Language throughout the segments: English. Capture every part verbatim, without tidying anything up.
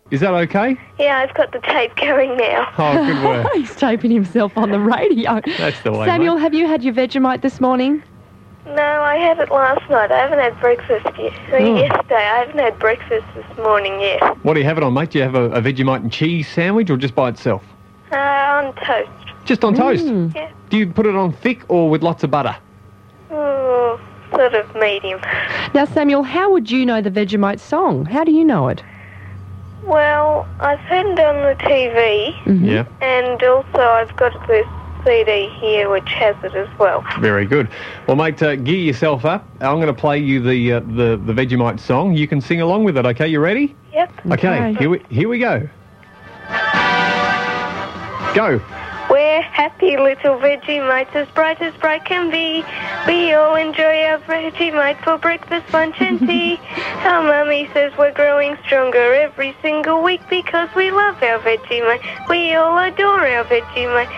Is that okay? Yeah, I've got the tape going now. Oh, good work. He's taping himself on the radio. That's the way, Samuel, mate. have you had your Vegemite this morning? No, I had it last night. I haven't had breakfast yet. Oh. Yesterday. I haven't had breakfast this morning yet. What do you have it on, mate? Do you have a, a Vegemite and cheese sandwich or just by itself? Uh, on toast. Just on toast? Mm. Yeah. Do you put it on thick or with lots of butter? Oh, sort of medium. Now, Samuel, how would you know the Vegemite song? How do you know it? Well, I've heard it on the T V, Mm-hmm. Yeah. and also I've got this C D here which has it as well. Very good. Well, mate, uh, gear yourself up. I'm going to play you the, uh, the the Vegemite song. You can sing along with it, okay? You ready? Yep. Okay, Okay. here we here we go. Go. We're happy little Vegemites, as bright as bright can be. We all enjoy our Vegemite for breakfast, lunch and tea. Our mummy says we're growing stronger every single week because we love our Vegemite. We all adore our Vegemite.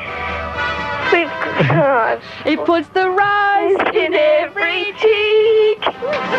We've got... It puts the rice in every cheek.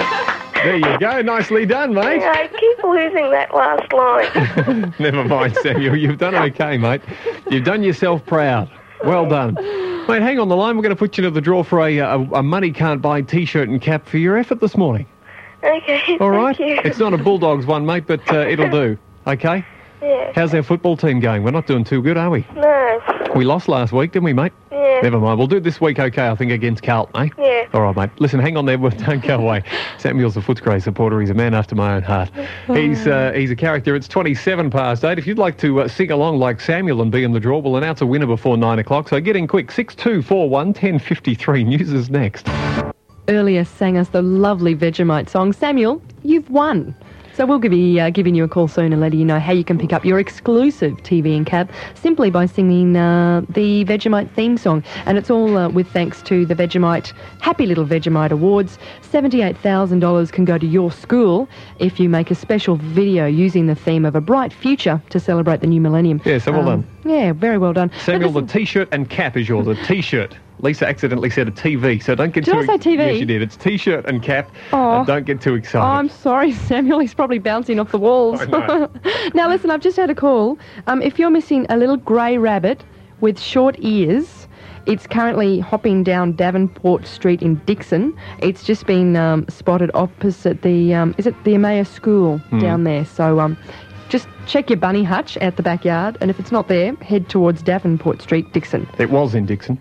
There you go. Nicely done, mate. I keep losing that last line. Never mind, Samuel. You've done okay, mate. You've done yourself proud. Well done. Mate, hang on the line. We're going to put you into the draw for a, a, a money can't buy T-shirt and cap for your effort this morning. Okay, All right? thank you. It's not a Bulldogs one, mate, but uh, it'll do. Okay? Yeah. How's our football team going? We're not doing too good, are we? No. We lost last week, didn't we, mate? Yeah. Never mind. We'll do it this week, okay, I think, against Carlton, eh? Yeah. All right, mate. Listen, hang on there. Don't go away. Samuel's a Footscray supporter. He's a man after my own heart. He's uh, he's a character. It's twenty-seven past eight. If you'd like to uh, sing along like Samuel and be in the draw, we'll announce a winner before nine o'clock. So get in quick. six two four one, one oh five three. News is next. Earlier sang us the lovely Vegemite song. Samuel, you've won. So we'll give you, uh, giving you a call soon and letting you know how you can pick up your exclusive T V and cab simply by singing uh, the Vegemite theme song. And it's all uh, with thanks to the Vegemite, Happy Little Vegemite Awards. seventy-eight thousand dollars can go to your school if you make a special video using the theme of a bright future to celebrate the new millennium. Yeah, so well Um, done. Yeah, very well done. Samuel, But the T-shirt and cap is yours. A T-shirt. Lisa accidentally said a T V, so don't get Did too... I say T V? Yes, you did. It's T-shirt and cap. Aw. And don't get too excited. Oh, I'm sorry, Samuel. He's probably bouncing off the walls. I know. Now, listen, I've just had a call. Um, if you're missing a little grey rabbit with short ears, it's currently hopping down Davenport Street in Dixon. It's just been um, spotted opposite the, um, is it the Emmaus School down there? So um, just check your bunny hutch at the backyard, and if it's not there, head towards Davenport Street, Dixon. It was in Dixon.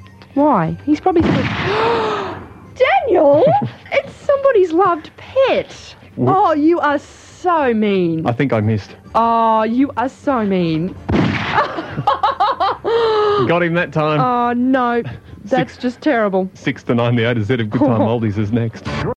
Why? He's probably... Daniel! It's somebody's loved pet. Oh, you are so mean. I think I missed. Oh, you are so mean. Got him that time. Oh, no. That's Six- just terrible. Six to nine, the A to Z of Good Time Oldies is next.